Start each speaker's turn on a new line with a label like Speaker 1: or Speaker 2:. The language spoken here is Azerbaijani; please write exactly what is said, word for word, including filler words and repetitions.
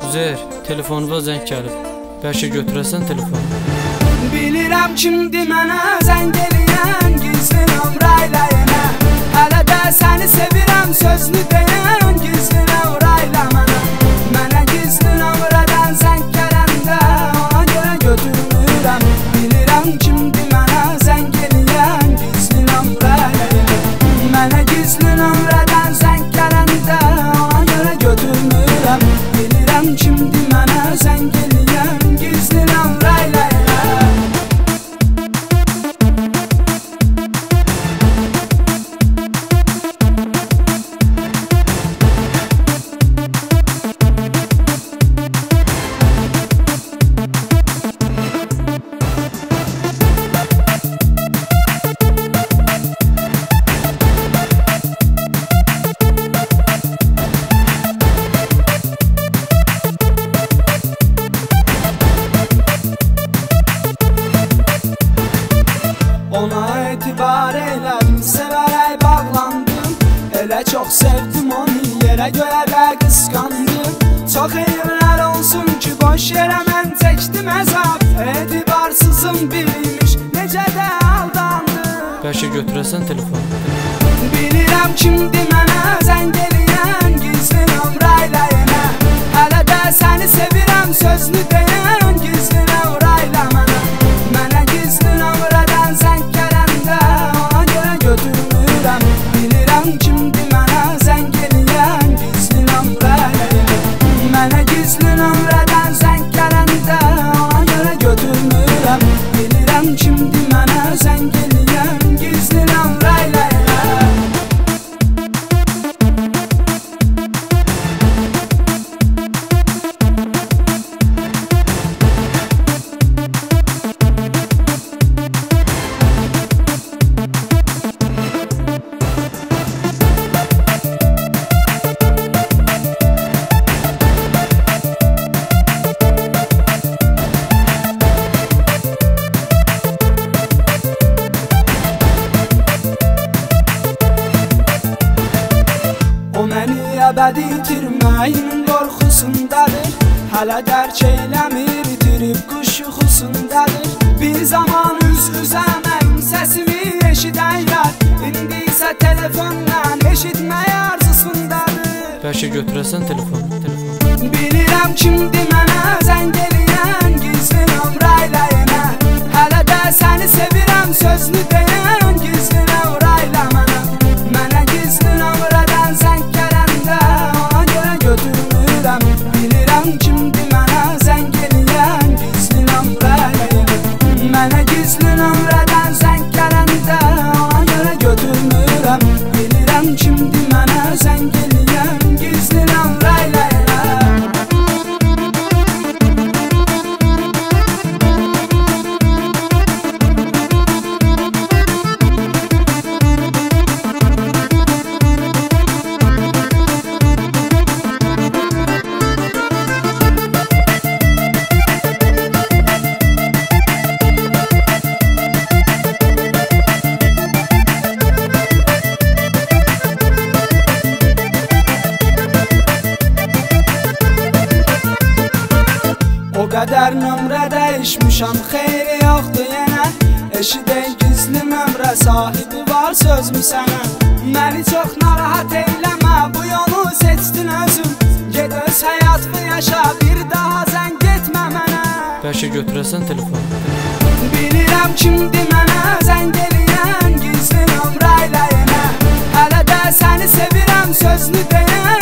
Speaker 1: Üzeyir, telefonuma zəng gəlib. Bəlkə götürəsən telefonu.
Speaker 2: Bilirəm kimdir mənə zəng eləyən, gizli nömrəylə yenə. Hələ də səni sevirəm sözünü deyən, gizli nömrəylə mənə. Mənə gizli nömrədən zəng gələndə ona görə götürmürəm. Bilirəm kimdir mənə zəng eləyən, gizli nömrəylə yenə. Mənə gizli nömrədən zəng gələndə ona görə götürmürəm. Bilirəm kimdir mənə zəng eləyən, gizli nömrəylə yenə. Ona etibar elədim, sevərək bağlandım. Elə çox sevdim onu, yerə göyə də qısqandım. Çox eyirlər olsun ki, boş yerə mən çəkdim əzab. Etibarsızım bilmiş, necə də aldandım.
Speaker 1: Bəlkə götürəsən telefonu.
Speaker 2: Bilirəm kimdir mənə zəng eləyən, gizli nömrəylə yenə. Hələ də səni sevirəm sözünü deyən, gizli nömrəylə mənə. Mənə gizli nömrədən zəng gələndə ona görə götürmürəm. Bilirəm kimdir mənə zəng eləyən, gizli nömrəylə yenə. Mənə gizli nömrədən zəng gələndə ona görə götürmürəm. Bilirəm kimdir mənə zəng eləyən, gizli nömrəylə yenə. O məni əbədi itirməyimin qorxusundadır. Hələ dərk eyləmir, itirib quş yuxusundadır. Bir zaman üz-üzə mənim səsimi eşidən yar, İndi isə telefondan eşitmək arzusundadır.
Speaker 1: Bəlkə götürəsən telefonu.
Speaker 2: Bilirəm kimdir mənə zəng eləyən, gizli nömrəylə yenə. Hələ də səni sevirəm sözünü deyən, gizli nömrəylə mənə. Mənə gizli nömrədən zəng gələndə ona görə götürmürəm. Bilirəm kimdir mənə zəng eləyən, gizli nömrəylə yenə. Mənə gizli nömrədən zəng gələndə ona görə götürmürəm. Bilirəm kimdir mənə zəng eləyən, gizli nömrəylə yenə. O qədər nömrə dəyişmişəm, xeyri yoxdur yenə. Eşidək gizli nömrə sahibi var sözmü sənə. Məni çox narahat eyləmə, bu yolu seçdin özün. Ged öz həyatını yaşa, bir daha zəng etmə mənə.
Speaker 1: Bəlkə götürəsən telefonu.
Speaker 2: Bilirəm kimdir mənə zəng eləyən, gizli nömrəylə yenə. Hələ də səni sevirəm sözünü deyən,